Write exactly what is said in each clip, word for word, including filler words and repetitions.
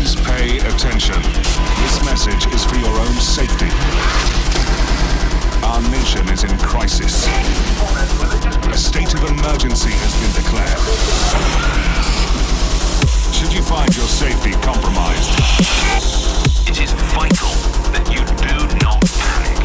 Please pay attention. This message is for your own safety. Our nation is in crisis. A state of emergency has been declared. Should you find your safety compromised, it is vital that you do not panic.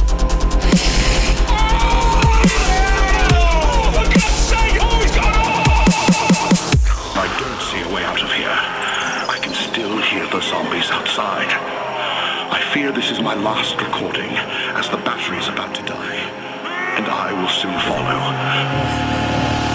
I don't see a way out of here. I can still hear the zombies outside. I fear this is my last recording, as the battery is about to die, and I will soon follow.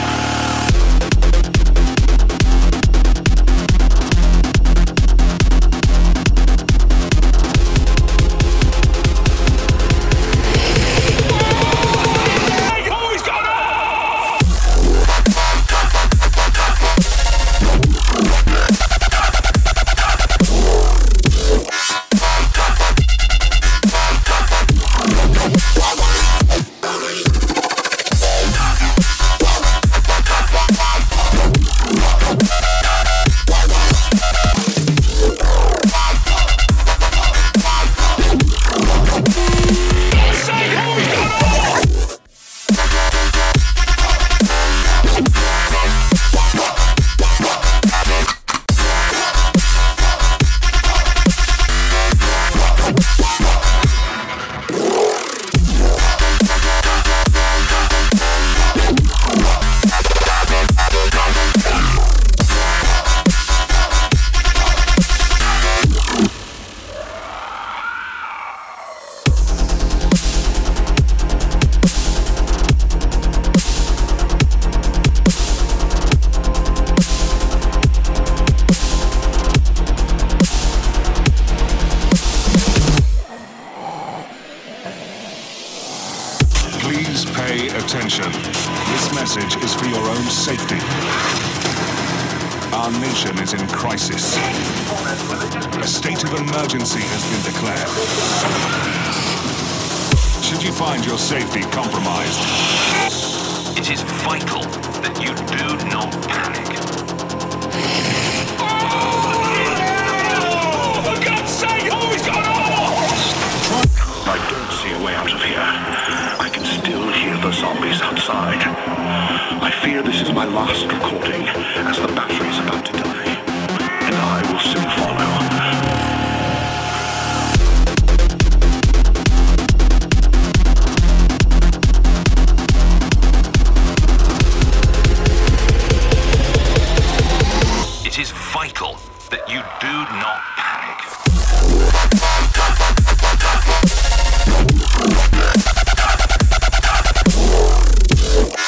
Attention. This message is for your own safety. Our nation is in crisis. A state of emergency has been declared. Should you find your safety compromised, it is vital that you do not panic. Oh, for God's sake, who's gone off? I don't see a way out of here. I can still hear the zombies outside. I fear this is my last recording, as the battery is about to die, and I will soon follow. It is vital that you do not panic. Yeah.